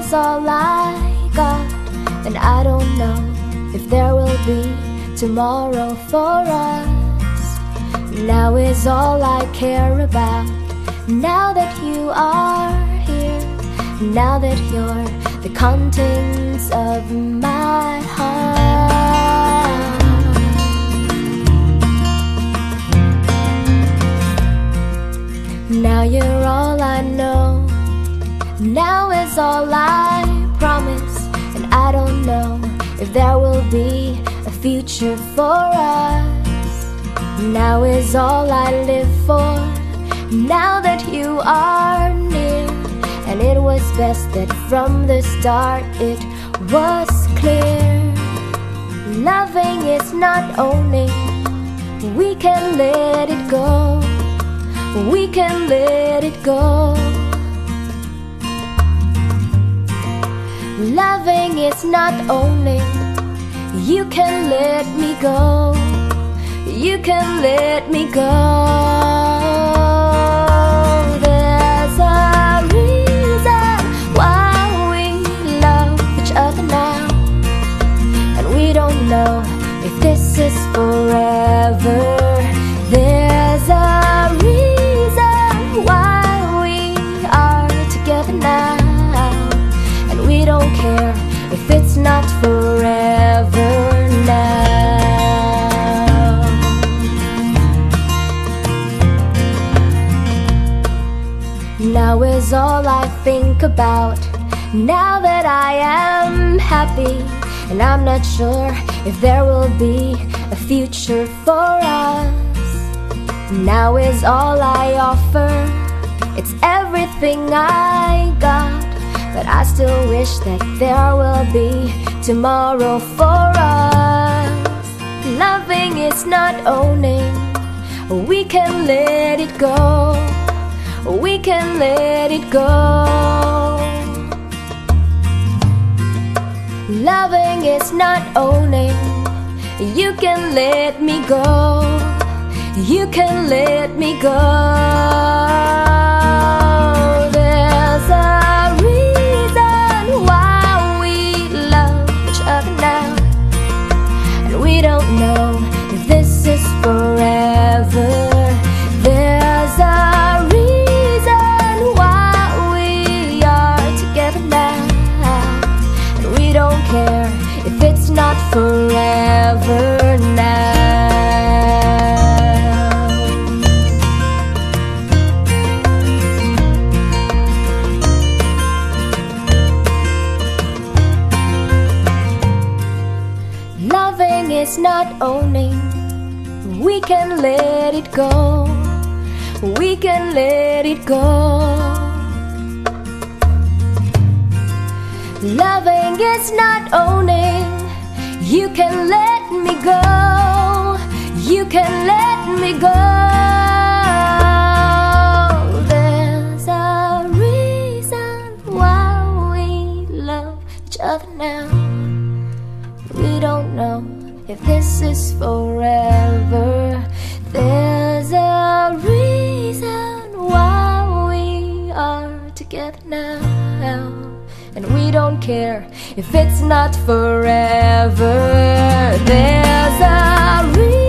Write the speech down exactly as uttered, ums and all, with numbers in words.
is all I got, and I don't know if there will be tomorrow for us. Now is all I care about, now that you are here, now that you're the contents of my heart. Now you're all I know, now is all I promise, and I don't know if there will be a future for us. Now is all I live for, now that you are near, and it was best that from the start it was clear. Loving is not owning, we can let it go, we can let it go. Loving is not owning, you can let me go, you can let me go. There's a reason why we love each other now, and we don't know if this is forever. There's a reason why we are together now, and we don't care if it's not forever now. Now is all I think about, now that I am happy, and I'm not sure if there will be a future for us. Now is all I offer, it's everything I got, but I still wish that there will be tomorrow for us. Loving is not owning, we can let it go, we can let it go. Loving is not owning, you can let me go, you can let me go. There's a reason why we love each other now, and we don't know if this is forever. There's a reason why we are together now, and we don't care if it's not forever now. Loving is not owning, we can let it go, we can let it go. Loving is not owning, you can let me go, you can let me go. There's a reason why we love each other now, we don't know if this is forever. There's a reason why we are together now, and we don't care if it's not forever. There's a reason